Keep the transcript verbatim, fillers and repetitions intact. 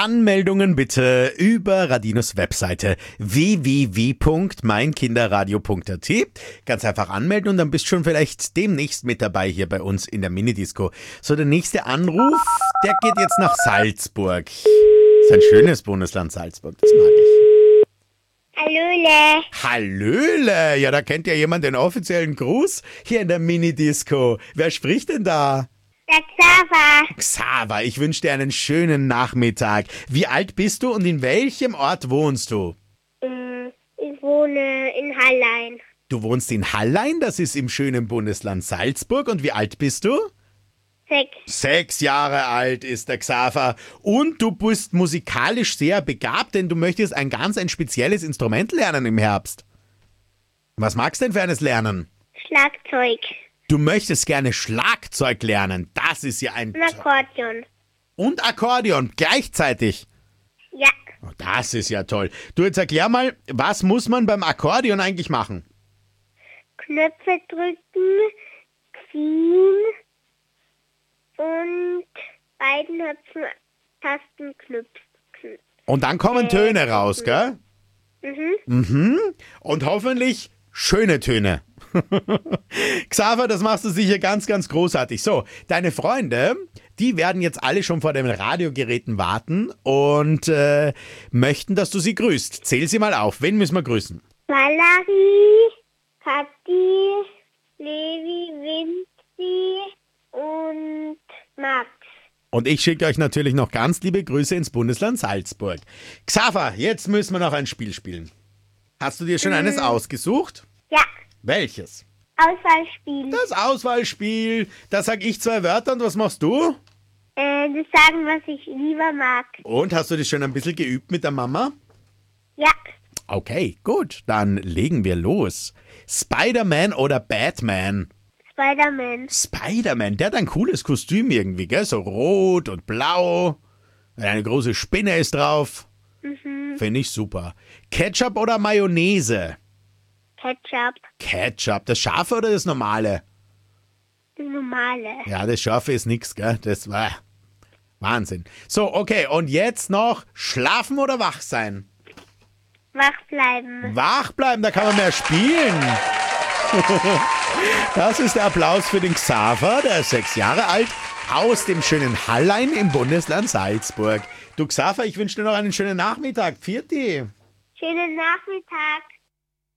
Anmeldungen bitte über Radinos Webseite w w w punkt mein kinderradio punkt a t. Ganz einfach anmelden und dann bist du schon vielleicht demnächst mit dabei hier bei uns in der Minidisco. So, der nächste Anruf, der geht jetzt nach Salzburg. Das ist ein schönes Bundesland Salzburg, das mag ich. Hallöle. Hallöle, ja, da kennt ja jemand den offiziellen Gruß hier in der Minidisco. Wer spricht denn da? Der Xaver. Xaver, ich wünsche dir einen schönen Nachmittag. Wie alt bist du und in welchem Ort wohnst du? Ich wohne in Hallein. Du wohnst in Hallein, das ist im schönen Bundesland Salzburg. Und wie alt bist du? Sechs. Sechs Jahre alt ist der Xaver. Und du bist musikalisch sehr begabt, denn du möchtest ein ganz ein spezielles Instrument lernen im Herbst. Was magst du denn für eines lernen? Schlagzeug. Du möchtest gerne Schlagzeug lernen. Das ist ja ein... Und Akkordeon. Und Akkordeon gleichzeitig. Ja. Oh, das ist ja toll. Du, jetzt erklär mal, was muss man beim Akkordeon eigentlich machen? Knöpfe drücken, ziehen und beiden Knöpfen Tasten knüpfen. Und dann kommen Äh, Töne raus, gell? Mhm. Mhm. Und hoffentlich schöne Töne. Xaver, das machst du sicher ganz, ganz großartig. So, deine Freunde, die werden jetzt alle schon vor den Radiogeräten warten und äh, möchten, dass du sie grüßt. Zähl sie mal auf. Wen müssen wir grüßen? Valerie, Kathi, Levi, Vinci und Max. Und ich schicke euch natürlich noch ganz liebe Grüße ins Bundesland Salzburg. Xaver, jetzt müssen wir noch ein Spiel spielen. Hast du dir schon eines ausgesucht? Ja, Welches? Auswahlspiel. Das Auswahlspiel. Da sag ich zwei Wörter und was machst du? Äh, das sagen, was ich lieber mag. Und hast du das schon ein bisschen geübt mit der Mama? Ja, Okay, gut. Dann legen wir los. Spider-Man oder Batman? Spider-Man. Spider-Man, der hat ein cooles Kostüm irgendwie, gell? So rot und blau. Eine große Spinne ist drauf. Mhm. Finde ich super. Ketchup oder Mayonnaise? Ketchup. Ketchup. Das Scharfe oder das Normale? Das normale. Ja, das Scharfe ist nix, gell? Das war Wahnsinn. So, okay. Und jetzt noch schlafen oder wach sein? Wach bleiben. Wach bleiben, da kann man mehr spielen. Das ist der Applaus für den Xaver, der ist sechs Jahre alt, aus dem schönen Hallein im Bundesland Salzburg. Du Xaver, ich wünsche dir noch einen schönen Nachmittag. Pfiat. Schönen Nachmittag.